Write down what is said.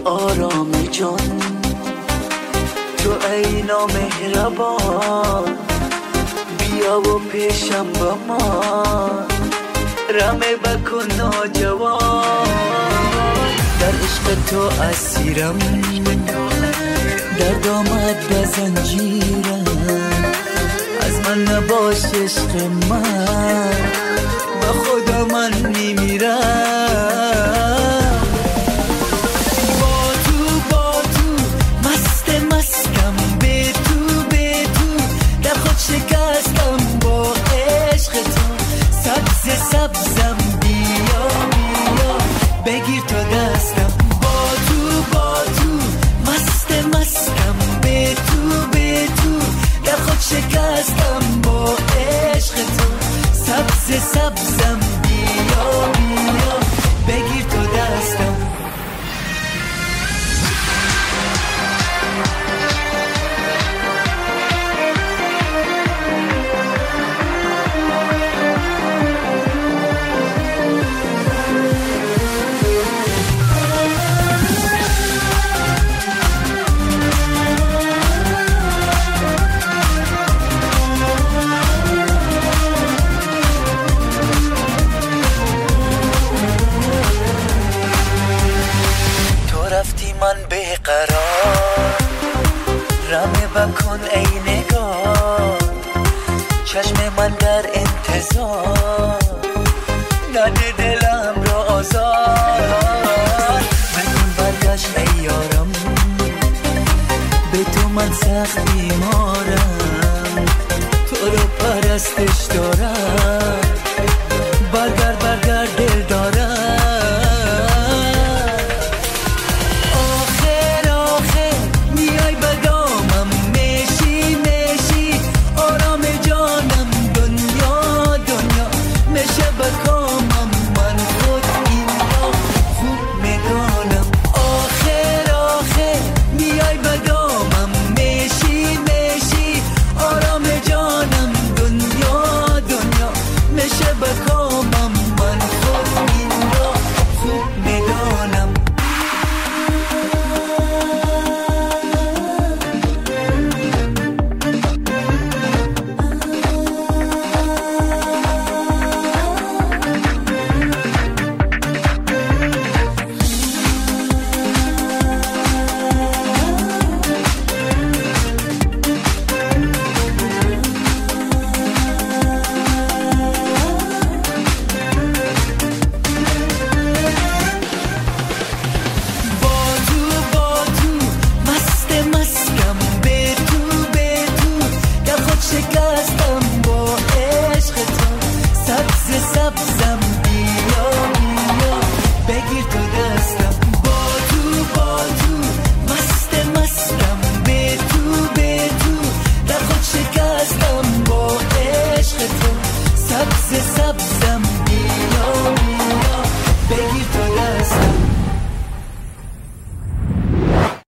آرام جان، تو ای نامهربان، بیا و پیشم با ما رمه بکن ناجوان. در عشق تو اسیرم، در دامت به زنجیرم، از من نباش عشق من، با خدا من میمیرم. با تو مست مستم، به تو در خود شکستم با عشق تو. سبزم بیا بگیر تو دستم. با تو مست مستم، به تو در خود شکستم با عشق تو. سبزم بیا بگیر تو دستم. من بیقرار، رمه بکن ای نگار، چشم من در انتظار، نده دلم را آزار. بکن برگشت ای یارم، به تو من سخت بیمارم، تو رو پرستش